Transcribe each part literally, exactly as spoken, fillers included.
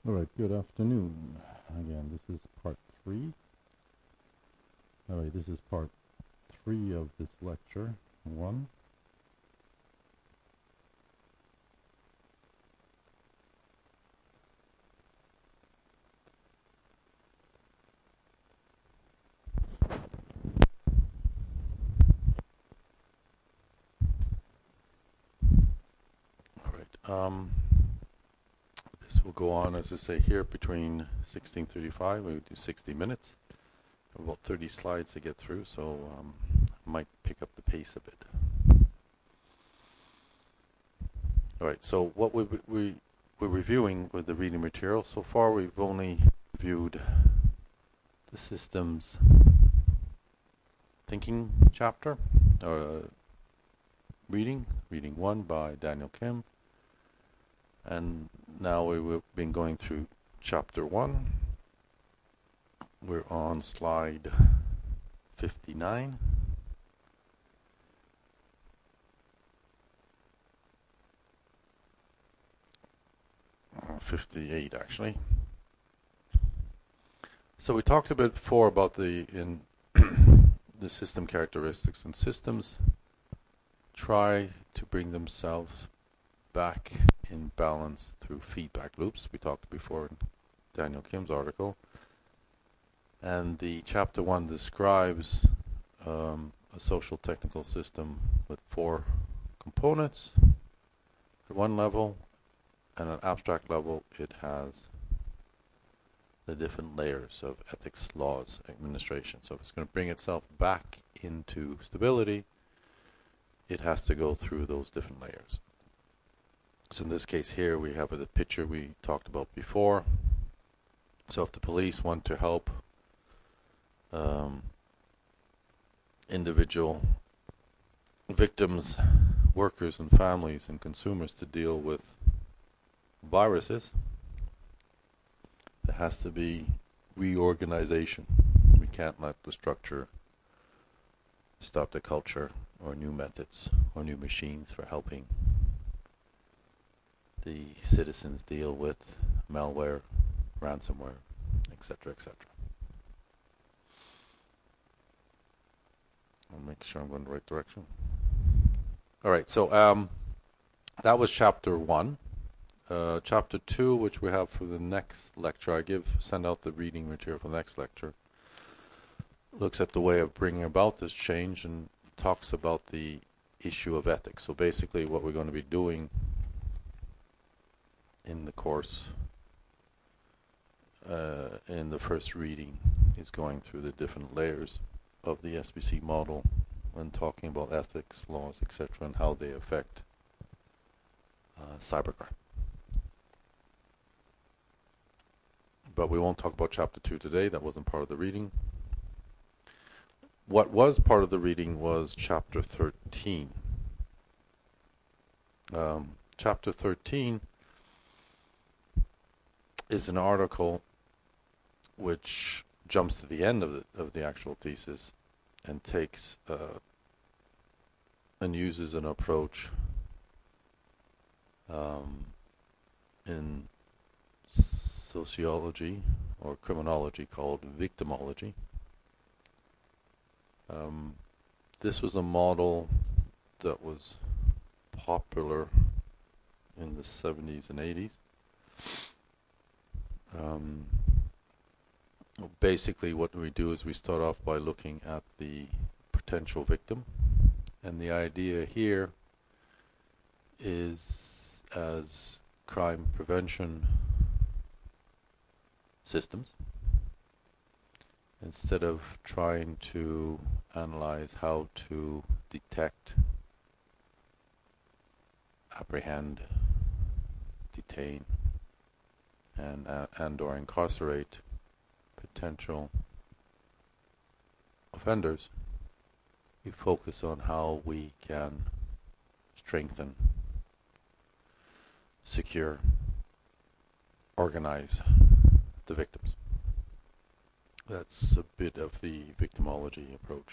All right, good afternoon. Again, this is part three. All right, this is part three of this lecture one. All right, um, this will go on, as I say here, between sixteen thirty-five. We do sixty minutes. About thirty slides to get through, so um, I might pick up the pace a bit. All right, so what we, we, we're reviewing with the reading material, so far we've only reviewed the systems thinking chapter, or uh, reading, reading one by Daniel Kim. And now we've been going through chapter one. We're on slide fifty-nine. Uh, fifty-eight, actually. So we talked a bit before about the in the system characteristics, and systems try to bring themselves back in balance through feedback loops. We talked before in Daniel Kim's article. And the chapter one describes um, a social technical system with four components. At one level, and an abstract level, it has the different layers of ethics, laws, administration. So if it's going to bring itself back into stability, it has to go through those different layers. So in this case here, we have the picture we talked about before. So if the police want to help Um, individual victims, workers and families and consumers to deal with viruses, there has to be reorganization. We can't let the structure stop the culture or new methods or new machines for helping the citizens deal with malware, ransomware, et cetera, et cetera. I'll make sure I'm going the right direction. All right, so um, that was chapter one. Uh, chapter two, which we have for the next lecture, I give send out the reading material for the next lecture, looks at the way of bringing about this change and talks about the issue of ethics. So basically what we're going to be doing in the course uh, in the first reading is going through the different layers of the S B C model when talking about ethics, laws, et cetera, and how they affect uh, cybercrime. But we won't talk about chapter two today. That wasn't part of the reading. What was part of the reading was chapter thirteen. Um, chapter thirteen is an article which jumps to the end of the of the actual thesis and takes uh, and uses an approach um, in sociology or criminology called victimology. Um, this was a model that was popular in the seventies and eighties. Um, Basically, what we do is we start off by looking at the potential victim, and the idea here is as crime prevention systems, instead of trying to analyze how to detect, apprehend, detain, and uh, and or incarcerate potential offenders, we focus on how we can strengthen, secure, organize the victims. That's a bit of the victimology approach.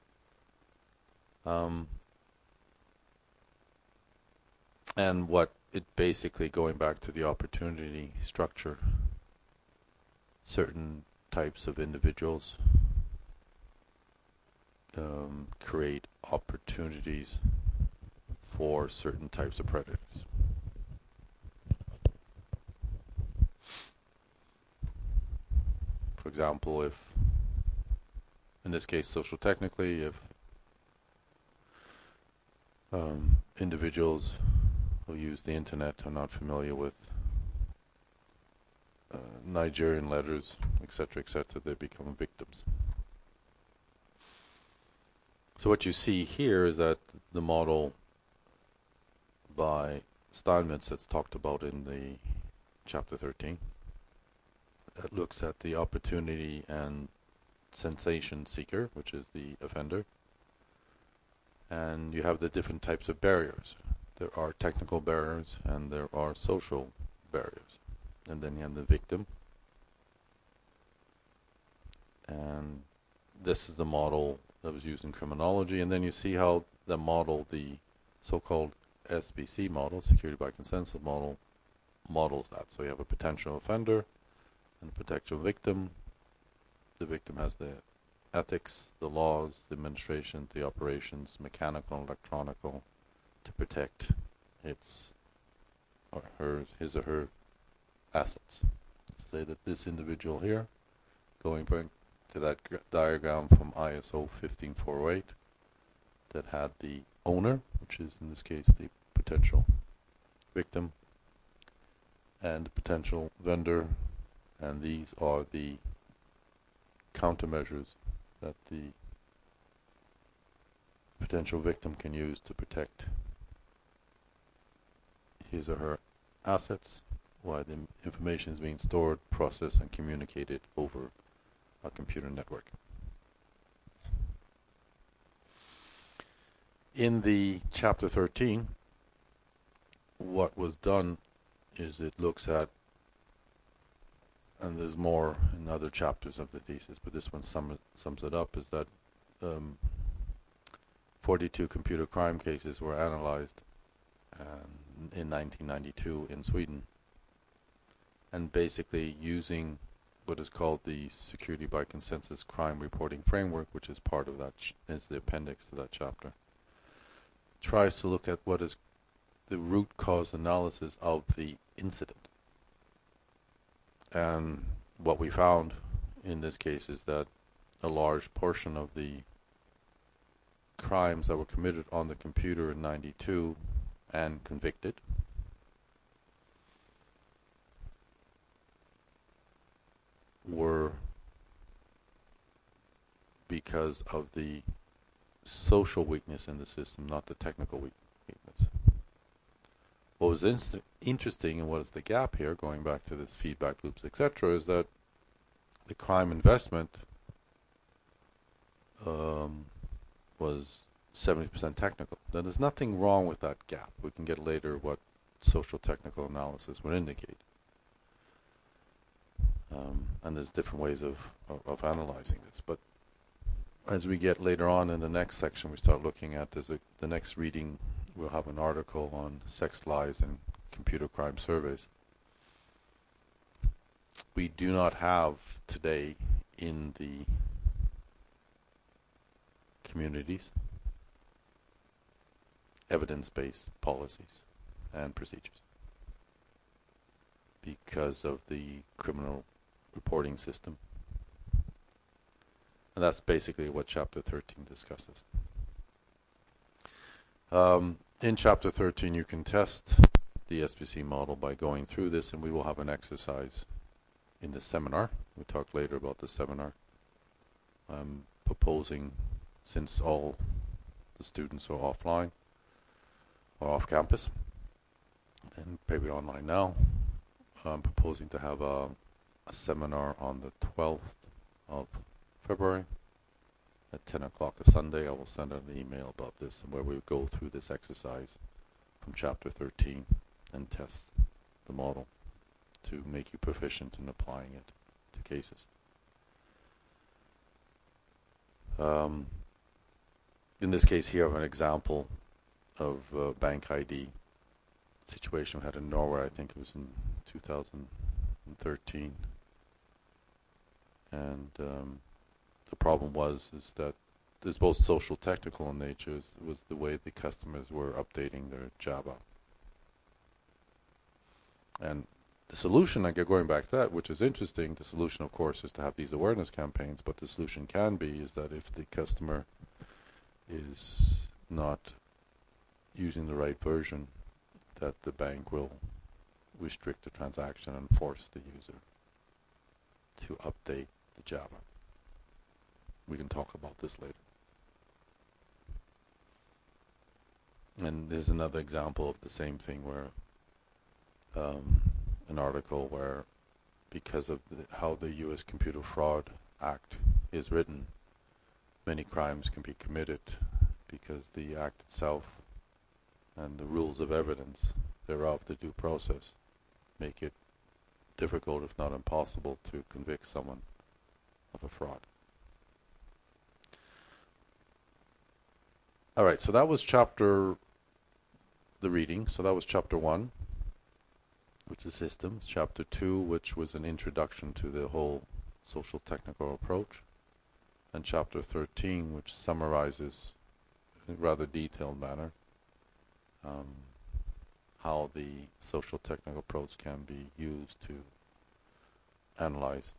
Um, and what it basically, going back to the opportunity structure, certain types of individuals um, create opportunities for certain types of predators. For example, if, in this case, social technically, if um, individuals who use the internet are not familiar with uh, Nigerian letters, et cetera, et cetera, they become victims. So what you see here is that the model by Steinmetz that's talked about in the chapter thirteen, that looks at the opportunity and sensation seeker, which is the offender, and you have the different types of barriers. There are technical barriers and there are social barriers, and then you have the victim, and this is the model that was used in criminology. And then you see how the model, the so-called S B C model, security by consensus model, models that. So you have a potential offender and a potential victim. The victim has the ethics, the laws, the administration, the operations, mechanical and electronical, to protect its or hers, his or her assets. Let's say that this individual here, going back to that diagram from I S O fifteen four oh eight, that had the owner, which is in this case the potential victim, and the potential vendor, and these are the countermeasures that the potential victim can use to protect his or her assets while the information is being stored, processed, and communicated over a computer network. In the chapter thirteen, what was done is it looks at, and there's more in other chapters of the thesis, but this one sum, sums it up, is that um, forty-two computer crime cases were analyzed um, in nineteen ninety-two in Sweden, and basically using what is called the Security by Consensus Crime Reporting Framework, which is part of that, ch is the appendix to that chapter, tries to look at what is the root cause analysis of the incident. And what we found in this case is that a large portion of the crimes that were committed on the computer in ninety-two and convicted were because of the social weakness in the system, not the technical weakness. What was interesting, and what is the gap here, going back to this feedback loops, et cetera, is that the crime investment um, was seventy percent technical. Now, there's nothing wrong with that gap. We can get later what social technical analysis would indicate. Um, and there's different ways of, of, of analyzing this. But as we get later on in the next section, we start looking at there's a, the next reading, we'll have an article on sex lies and computer crime surveys. We do not have today in the communities evidence-based policies and procedures because of the criminal reporting system. And that's basically what chapter thirteen discusses. Um, in chapter thirteen, you can test the S B C model by going through this, and we will have an exercise in the seminar. We'll talk later about the seminar. I'm proposing, since all the students are offline or off campus, and maybe online now, I'm proposing to have a, a seminar on the twelfth of February at ten o'clock a Sunday. I will send out an email about this, and where we go through this exercise from chapter thirteen and test the model to make you proficient in applying it to cases. Um, in this case here, I have an example of uh, bank I D. situation we had in Norway. I think it was in two thousand thirteen, and um, the problem was is that there's both social technical in nature. It was the way the customers were updating their Java, and the solution, I get going back to that, which is interesting. The solution, of course, is to have these awareness campaigns. But the solution can be is that if the customer is not using the right version, that the bank will restrict the transaction and force the user to update the Java. We can talk about this later. And there's another example of the same thing where um, an article where, because of the, how the U S Computer Fraud Act is written, many crimes can be committed because the act itself and the rules of evidence thereof, the due process, make it difficult, if not impossible, to convict someone of a fraud. All right, so that was chapter, the reading, so that was chapter one, which is systems. Chapter two, which was an introduction to the whole social technical approach. And chapter thirteen, which summarizes in a rather detailed manner um, how the social technical approach can be used to analyze,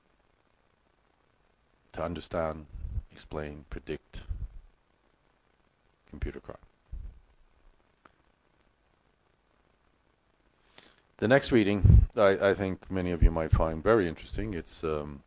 to understand, explain, predict computer crime. The next reading, I, I think many of you might find very interesting. It's um,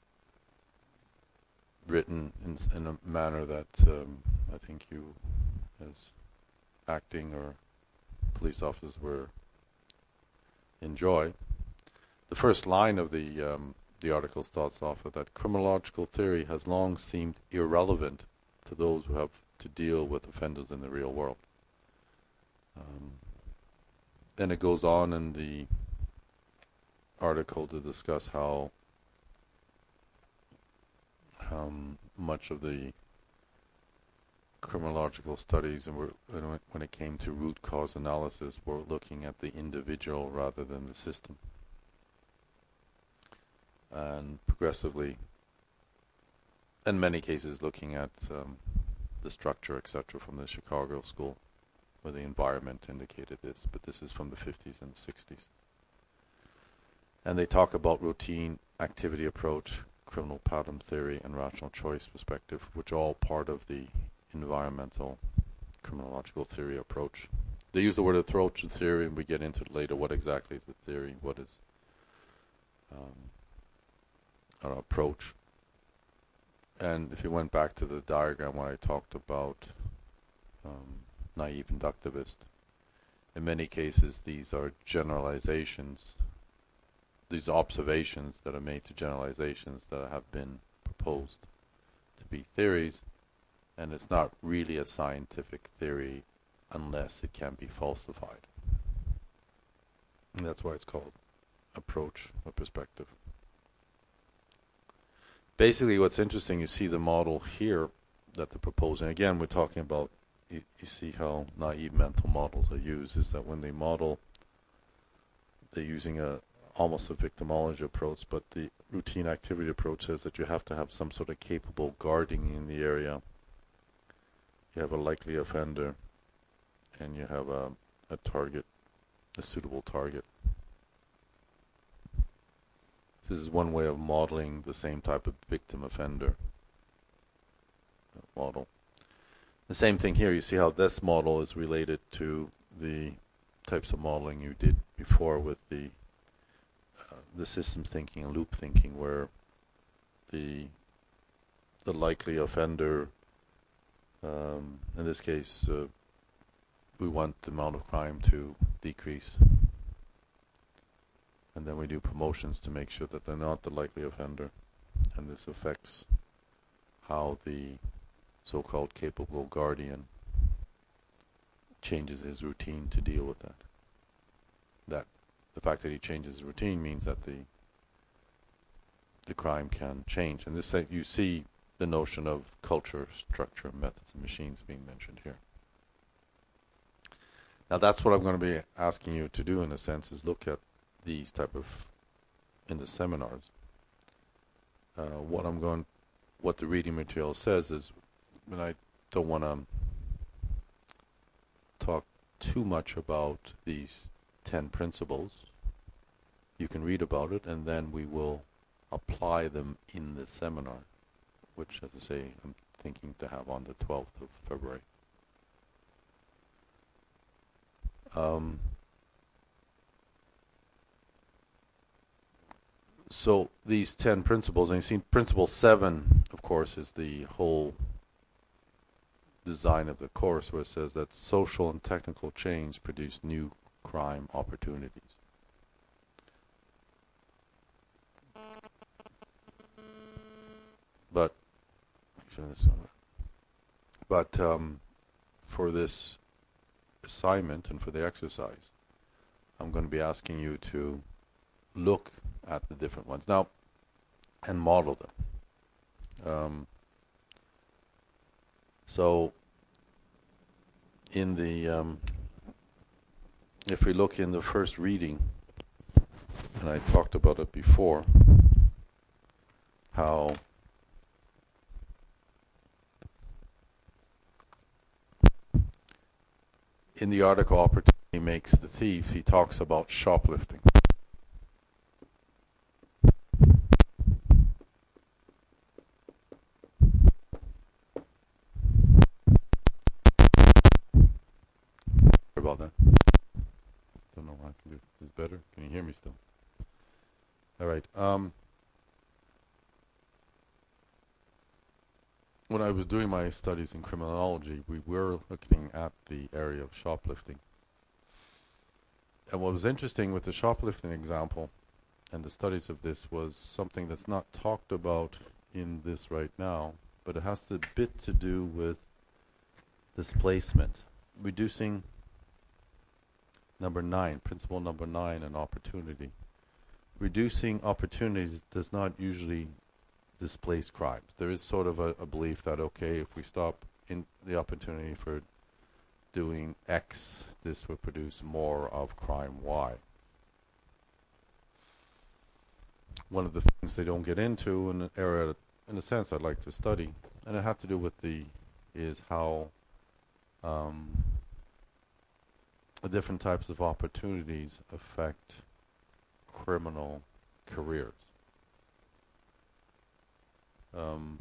written in, in a manner that um, I think you, as acting or police officers, were enjoy. The first line of the um, the article starts off with that criminological theory has long seemed irrelevant to those who have to deal with offenders in the real world. Um, then it goes on in the article to discuss how um, much of the criminological studies, and were, when it came to root cause analysis, were looking at the individual rather than the system. And progressively, in many cases, looking at um, the structure, et cetera, from the Chicago School, where the environment indicated this, but this is from the fifties and sixties. And they talk about routine activity approach, criminal pattern theory, and rational choice perspective, which are all part of the environmental criminological theory approach. They use the word approach and theory, and we get into it later. What exactly is the theory? What is um, an approach? And if you went back to the diagram when I talked about um, naive inductivist, in many cases these are generalizations, these observations that are made to generalizations that have been proposed to be theories, and it's not really a scientific theory unless it can be falsified. And that's why it's called approach or perspective. Basically, what's interesting, you see the model here that they're proposing. Again, we're talking about, you, you see how naive mental models are used, is that when they model, they're using a almost a victimology approach, but the routine activity approach says that you have to have some sort of capable guarding in the area. You have a likely offender, and you have a, a target, a suitable target. This is one way of modeling the same type of victim-offender model. The same thing here. You see how this model is related to the types of modeling you did before with the uh, the systems thinking and loop thinking, where the the likely offender, um, in this case, uh, we want the amount of crime to decrease. And then we do promotions to make sure that they're not the likely offender. And this affects how the so-called capable guardian changes his routine to deal with that. That the fact that he changes his routine means that the the crime can change. And this, you see the notion of culture, structure, methods, and machines being mentioned here. Now that's what I'm going to be asking you to do in a sense, is look at these type of, in the seminars. Uh, what I'm going, what the reading material says is, and I don't want to talk too much about these ten principles. You can read about it, and then we will apply them in the seminar, which, as I say, I'm thinking to have on the twelfth of February. Um, so these ten principles, and you see principle seven, of course, is the whole design of the course, where it says that social and technical change produce new crime opportunities. But, but um, for this assignment and for the exercise, I'm going to be asking you to look at the different ones now and model them. Um, so, in the um, if we look in the first reading, and I talked about it before, how in the article Opportunity Makes the Thief, he talks about shoplifting. Sorry about that. Don't know what I can do. Is this better? Can you hear me still? All right. Um, when I was doing my studies in criminology, we were looking at the area of shoplifting. And what was interesting with the shoplifting example and the studies of this was something that's not talked about in this right now, but it has a bit to do with displacement. Reducing number nine, principle number nine, an opportunity. Reducing opportunities does not usually displace crimes. There is sort of a, a belief that, okay, if we stop in the opportunity for doing X, this will produce more of crime Y. One of the things they don't get into in an area, that, in a sense, I'd like to study, and it had to do with the, is how um, the different types of opportunities affect criminal careers. Um,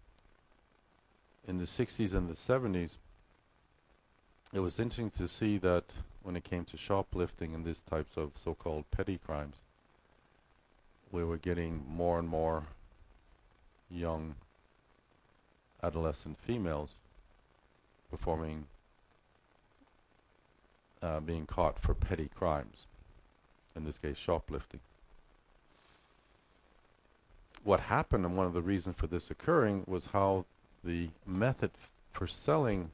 in the sixties and the seventies, it was interesting to see that when it came to shoplifting and these types of so-called petty crimes, we were getting more and more young adolescent females performing, uh, being caught for petty crimes, in this case shoplifting. What happened, and one of the reasons for this occurring, was how the method f- for selling.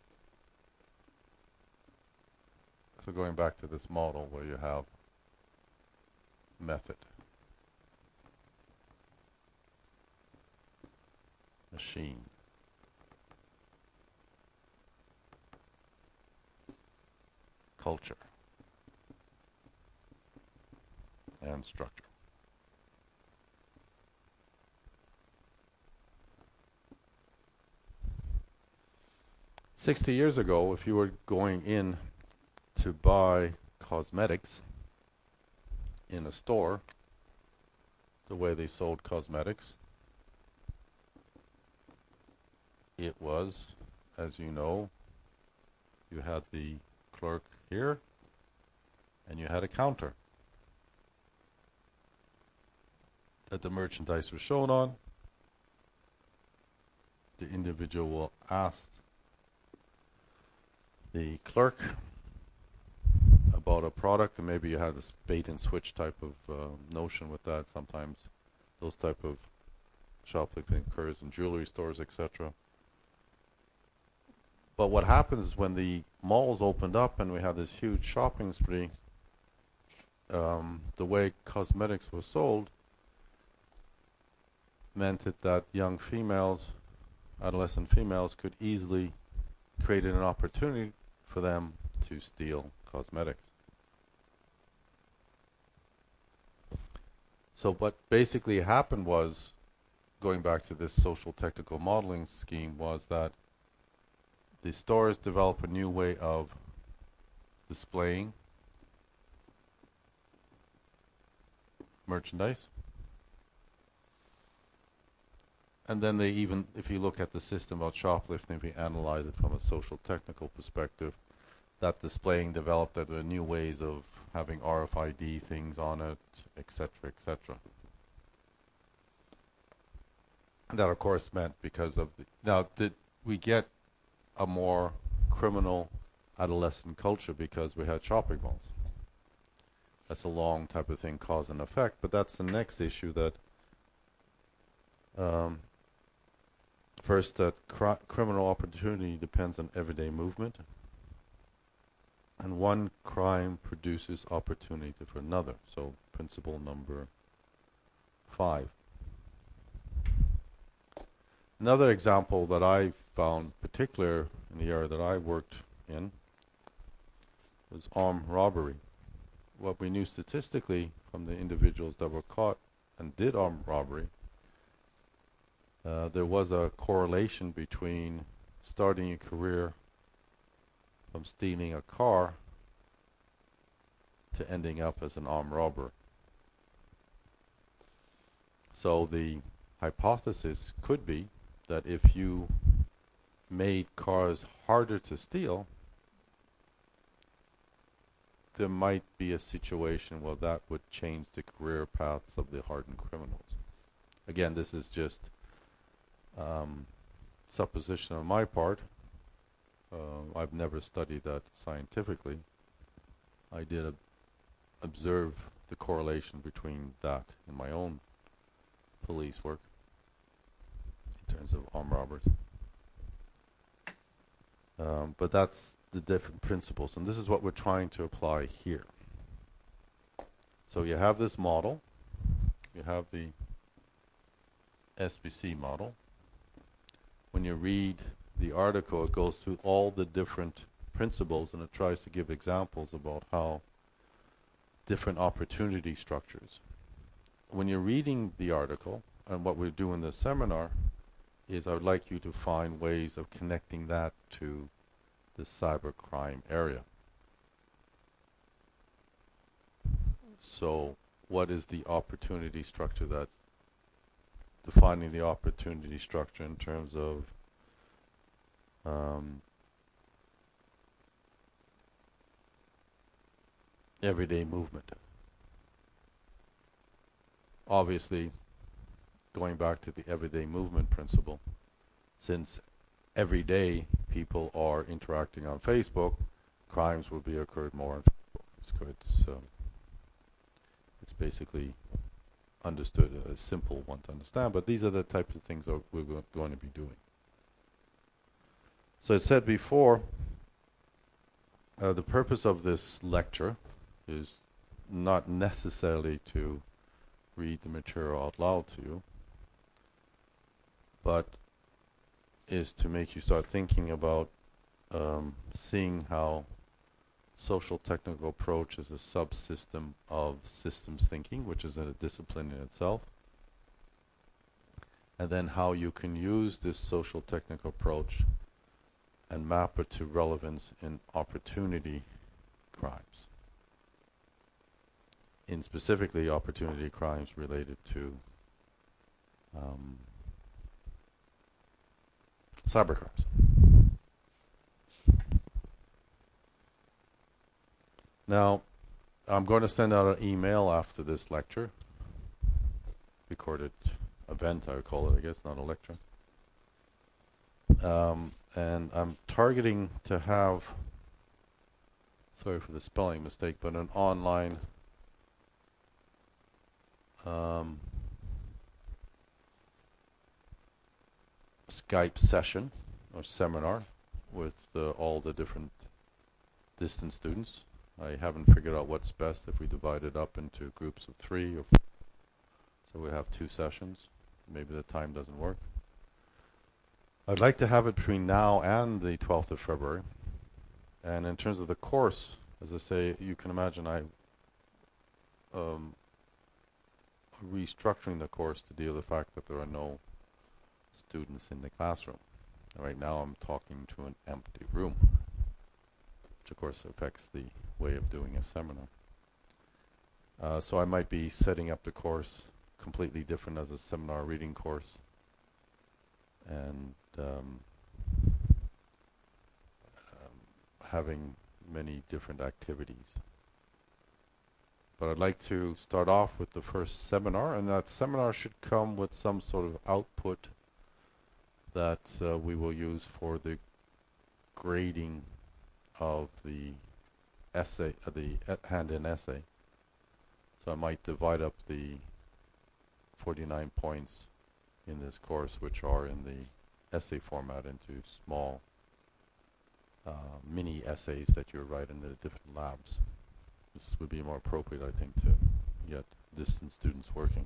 So going back to this model where you have method, machine, culture, and structure. Sixty years ago, if you were going in to buy cosmetics in a store, the way they sold cosmetics, it was, as you know, you had the clerk here and you had a counter that the merchandise was shown on. The individual asked the clerk about a product, and maybe you had this bait and switch type of uh, notion with that. Sometimes those type of shoplifting occurs in jewelry stores, et cetera. But what happens is when the malls opened up and we had this huge shopping spree, um, the way cosmetics was sold meant it that young females, adolescent females, could easily create an opportunity for them to steal cosmetics. So what basically happened was, going back to this social technical modeling scheme, was that the stores develop a new way of displaying merchandise. And then they even, if you look at the system of shoplifting, if you analyze it from a social technical perspective, that displaying developed uh, new ways of having R F I D things on it, et cetera, et cetera. That, of course, meant because of the... Now, did we get a more criminal adolescent culture because we had shopping malls? That's a long type of thing, cause and effect. But that's the next issue, that um, first, that cr criminal opportunity depends on everyday movement, and one crime produces opportunity for another. So principle number five. Another example that I found particular in the area that I worked in was armed robbery. What we knew statistically from the individuals that were caught and did armed robbery, uh, there was a correlation between starting a career from stealing a car to ending up as an armed robber. So the hypothesis could be that if you made cars harder to steal, there might be a situation where that would change the career paths of the hardened criminals. Again, this is just um, supposition on my part. Uh, I've never studied that scientifically. I did ob observe the correlation between that and my own police work in terms of armed robbers. Um, but that's the different principles, and this is what we're trying to apply here. So you have this model, you have the S B C model. When you read the article, it goes through all the different principles, and it tries to give examples about how different opportunity structures. When you're reading the article, and what we do in this seminar, is I would like you to find ways of connecting that to the cybercrime area. So what is the opportunity structure, that defining the opportunity structure in terms of um, everyday movement. Obviously, going back to the everyday movement principle, since every day people are interacting on Facebook, crimes will be occurred more on Facebook. It's, it's, um, it's basically understood, a simple one to understand, but these are the types of things that we're go going to be doing. So I said before, uh, the purpose of this lecture is not necessarily to read the material out loud to you, but is to make you start thinking about um, seeing how social technical approach is a subsystem of systems thinking, which is a discipline in itself, and then how you can use this social technical approach and map it to relevance in opportunity crimes, in specifically opportunity crimes related to um, cybercrimes. Now, I'm going to send out an email after this lecture, recorded event I would call it, I guess, not a lecture. Um, and I'm targeting to have, sorry for the spelling mistake, but an online um, Skype session or seminar with uh, all the different distance students. I haven't figured out what's best if we divide it up into groups of three, or so we have two sessions. Maybe the time doesn't work. I'd like to have it between now and the twelfth of February. And in terms of the course, as I say, you can imagine I um, restructuring the course to deal with the fact that there are no students in the classroom. And right now I'm talking to an empty room, which of course affects the way of doing a seminar. Uh, so I might be setting up the course completely different as a seminar reading course, and um, um, having many different activities. But I'd like to start off with the first seminar, and that seminar should come with some sort of output that uh, we will use for the grading of the essay, uh, the uh, hand-in essay. So I might divide up the forty-nine points in this course, which are in the essay format, into small uh, mini essays that you write in the different labs. This would be more appropriate, I think, to get distance students working.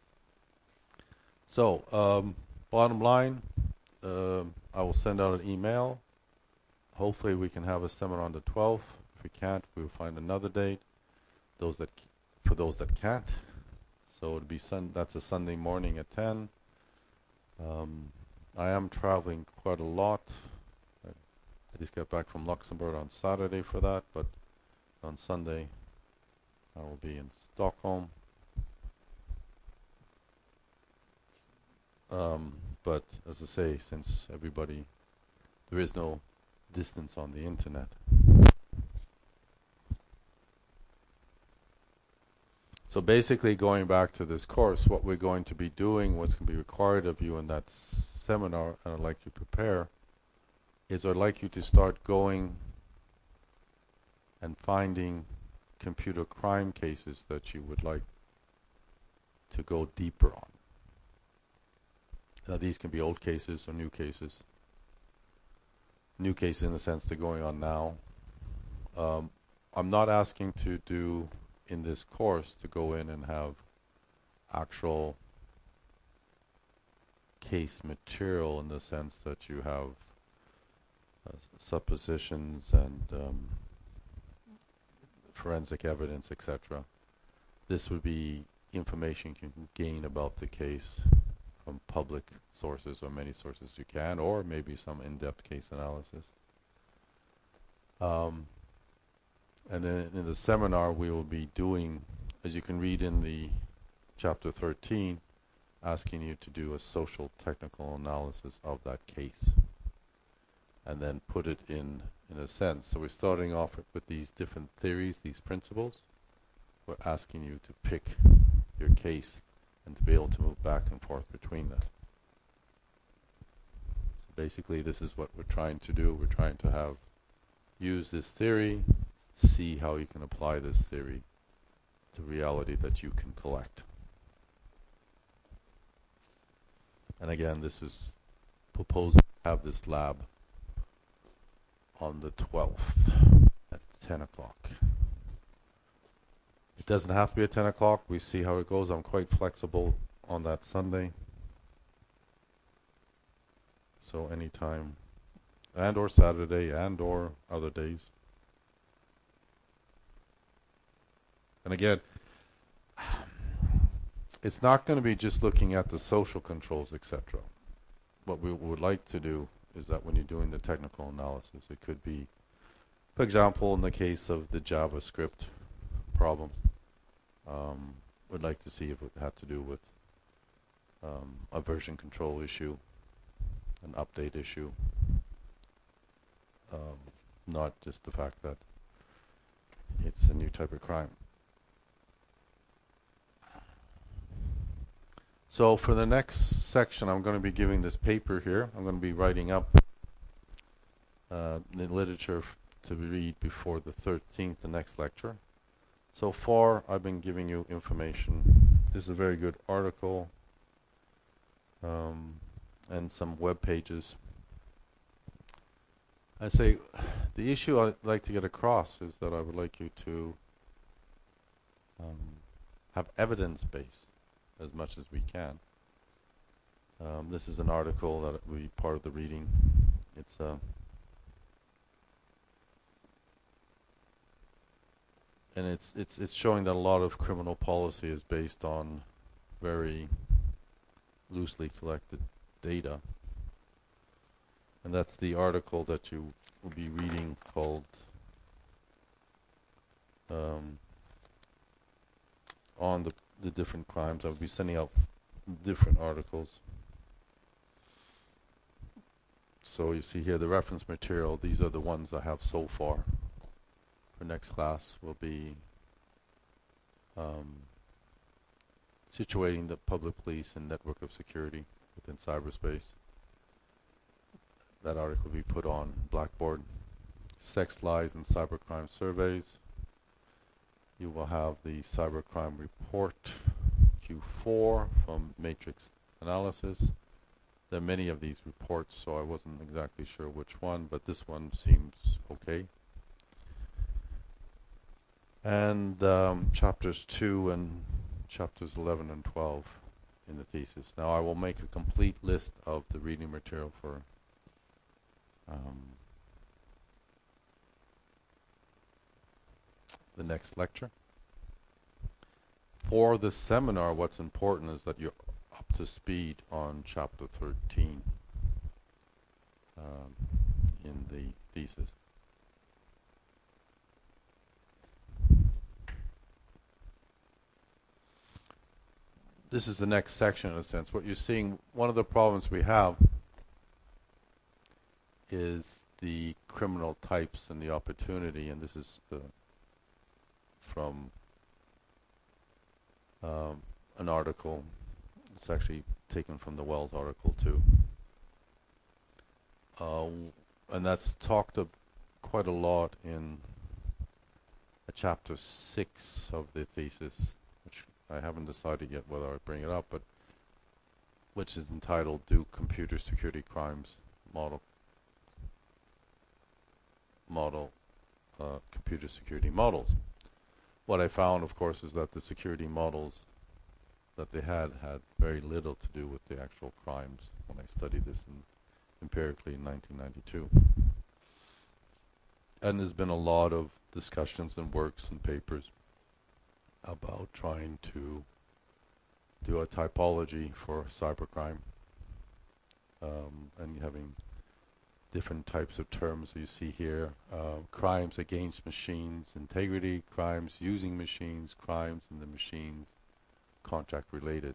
So, um, bottom line, uh, I will send out an email. Hopefully we can have a seminar on the twelfth. If we can't, we'll find another date. Those that c for those that can't. So it'll be sun that's a Sunday morning at ten. Um, I am traveling quite a lot. I, I just got back from Luxembourg on Saturday for that, but on Sunday I will be in Stockholm. Um, but as I say, since everybody, there is no distance on the internet. So basically, going back to this course, what we're going to be doing, what's going to be required of you in that seminar, and I'd like you to prepare, is I'd like you to start going and finding computer crime cases that you would like to go deeper on. Now these can be old cases or new cases. New cases in the sense they're going on now. Um, I'm not asking to do in this course to go in and have actual case material in the sense that you have uh, suppositions and um, forensic evidence, et cetera. This would be information you can gain about the case from public sources, or many sources you can, or maybe some in-depth case analysis. Um, and then in the seminar we will be doing, as you can read in the chapter thirteen, asking you to do a social technical analysis of that case and then put it in in a sense. So we're starting off with these different theories, these principles. We're asking you to pick your case and to be able to move back and forth between them. So basically this is what we're trying to do. We're trying to have, use this theory, see how you can apply this theory to reality that you can collect. And again, this is proposed to have this lab on the twelfth at ten o'clock. It doesn't have to be at ten o'clock. We see how it goes. I'm quite flexible on that Sunday. So anytime, and or Saturday, and or other days. And again, it's not going to be just looking at the social controls, et cetera. What we would like to do is that when you're doing the technical analysis, it could be, for example, in the case of the JavaScript problem, um, we'd like to see if it had to do with um, a version control issue, an update issue, um, not just the fact that it's a new type of crime. So for the next section, I'm going to be giving this paper here. I'm going to be writing up uh, the literature f to read before the thirteenth, the next lecture. So far, I've been giving you information. This is a very good article um, and some web pages. I say the issue I'd like to get across is that I would like you to um, have evidence-based as much as we can. Um, this is an article that will be part of the reading. It's uh, and it's it's it's showing that a lot of criminal policy is based on very loosely collected data. And that's the article that you will be reading called um, on the the different crimes. I'll be sending out different articles. So you see here the reference material. These are the ones I have so far. For next class will be um, situating the public police and network of security within cyberspace. That article will be put on Blackboard. Sex, lies, and cybercrime surveys. You will have the cybercrime report Q four from Matrix Analysis. There are many of these reports, so I wasn't exactly sure which one, but this one seems okay. And um, chapters two and chapters eleven and twelve in the thesis. Now I will make a complete list of the reading material for um, the next lecture. For this seminar, what's important is that you're up to speed on chapter thirteen um, in the thesis. This is the next section in a sense. What you're seeing, one of the problems we have is the criminal types and the opportunity, and this is uh, from um, an article. It's actually taken from the Wells article too. Uh, and that's talked ab- quite a lot in a chapter six of the thesis, which I haven't decided yet whether I bring it up, but which is entitled "Do Computer Security Crimes Model Model uh, Computer Security Models." What I found, of course, is that the security models that they had had very little to do with the actual crimes when I studied this in, empirically in nineteen ninety-two. And there's been a lot of discussions and works and papers about trying to do a typology for cybercrime, um, and having different types of terms you see here. Uh, crimes against machines integrity, crimes using machines, crimes in the machines, contract related.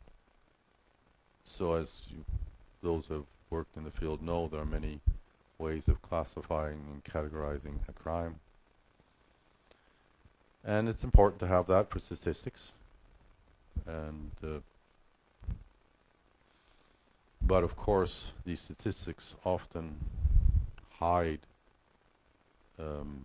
So as you, those who have worked in the field know, there are many ways of classifying and categorizing a crime. And it's important to have that for statistics. And uh, but of course, these statistics often hide um,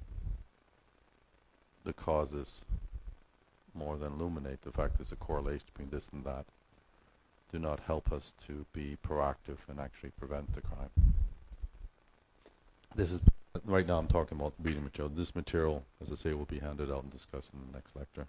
the causes more than illuminate. The fact there's a correlation between this and that do not help us to be proactive and actually prevent the crime. This is, right now I'm talking about reading material. This material, as I say, will be handed out and discussed in the next lecture.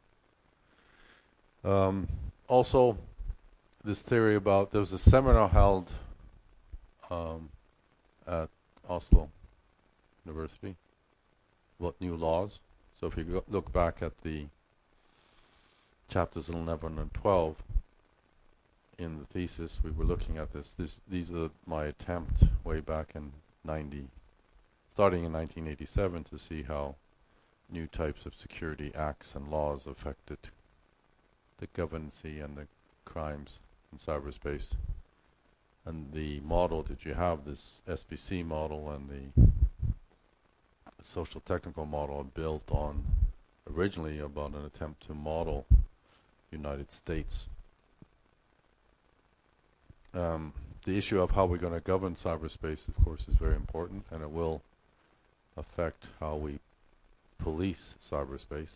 Um, also, this theory about, there was a seminar held um, at Oslo University about new laws. So if you go look back at the chapters eleven and twelve in the thesis, we were looking at this. This these are my attempt way back in ninety, starting in nineteen eighty-seven, to see how new types of security acts and laws affected the governance and the crimes in cyberspace. And the model that you have, this S B C model and the social technical model, are built on originally about an attempt to model United States. Um, the issue of how we're going to govern cyberspace, of course, is very important, and it will affect how we police cyberspace.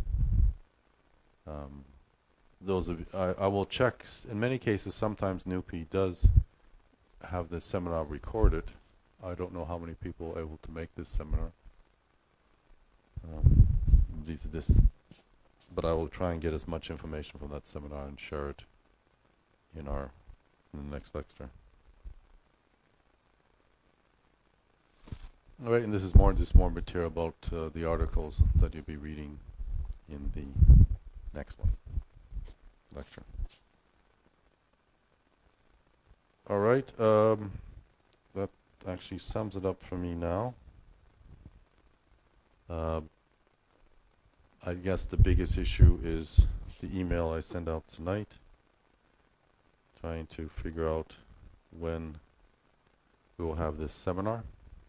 Um, those of I, I will check. S- in many cases, sometimes N U P E does have the seminar recorded. I don't know how many people are able to make this seminar. Um, these this, but I will try and get as much information from that seminar and share it in our in the next lecture. All right, and this is more just more material about uh, the articles that you'll be reading in the next one lecture. All right, um, that actually sums it up for me now. Uh, I guess the biggest issue is the email I send out tonight, trying to figure out when we will have this seminar.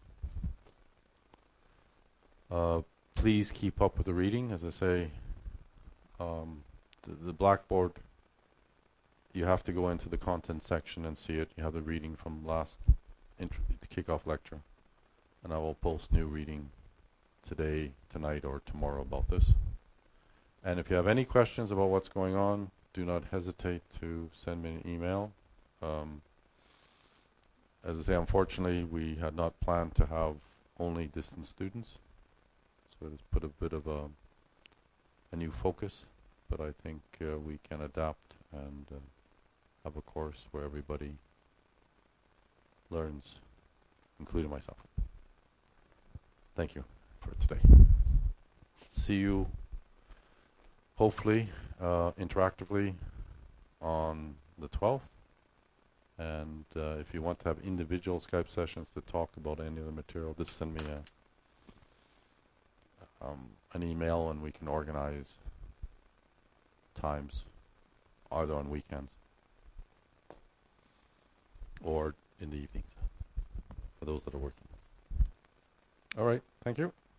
Uh, please keep up with the reading. As I say, um, the, the Blackboard, you have to go into the content section and see it. You have the reading from last intro, the kickoff lecture, and I will post new reading today, tonight, or tomorrow about this. And if you have any questions about what's going on, do not hesitate to send me an email. Um, as I say, unfortunately, we had not planned to have only distance students, so it's put a bit of a, a new focus, but I think uh, we can adapt and uh, have a course where everybody learns, including myself. Thank you for today. See you, hopefully, uh, interactively on the twelfth. And uh, if you want to have individual Skype sessions to talk about any of the material, just send me a, um, an email and we can organize times, either on weekends or in the evenings for those that are working. All right, thank you.